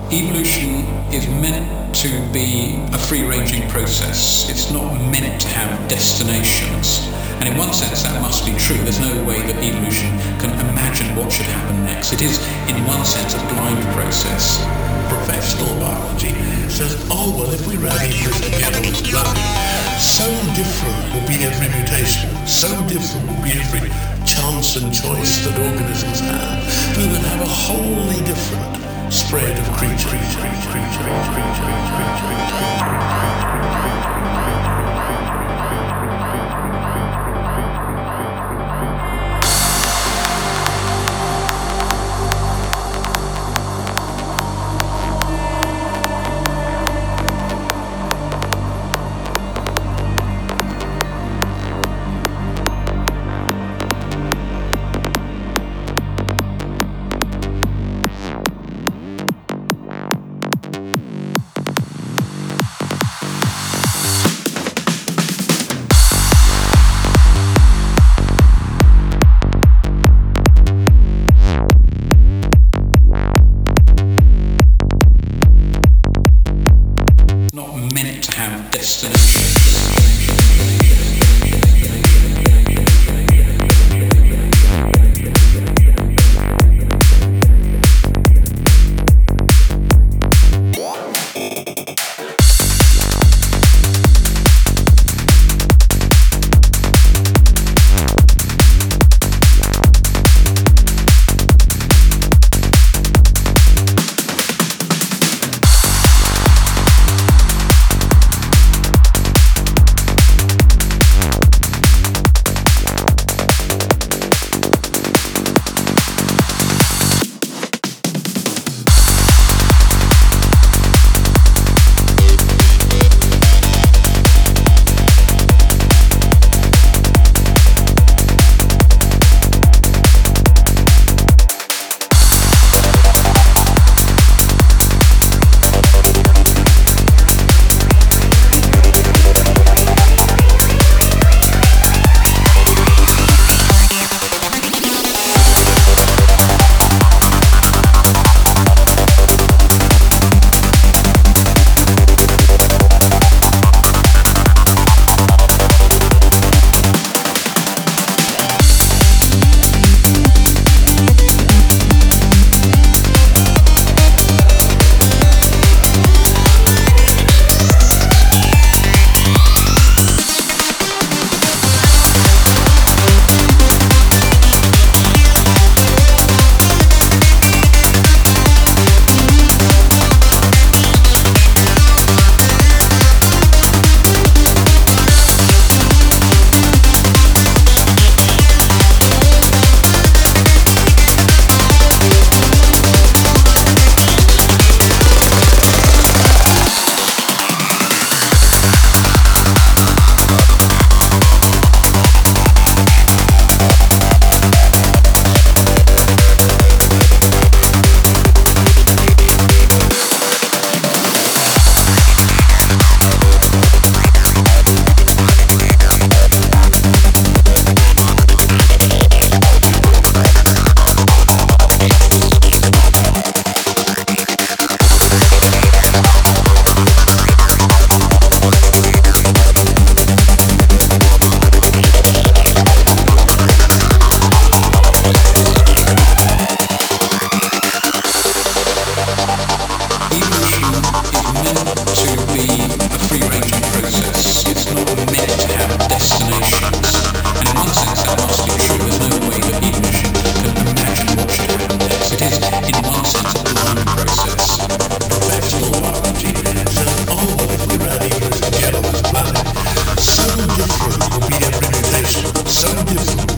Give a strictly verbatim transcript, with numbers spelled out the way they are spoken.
Evolution is meant to be a free-ranging process. It's not meant to have destinations. And in one sense that must be true. There's no way that evolution can imagine what should happen next. It is, in one sense, a blind process. Professional biology says, oh, well, if we ran this together as blood, so different will be every mutation, so different will be every chance and choice that organisms have. We will have a wholly different spread of creatures. So different will be their reputation, so different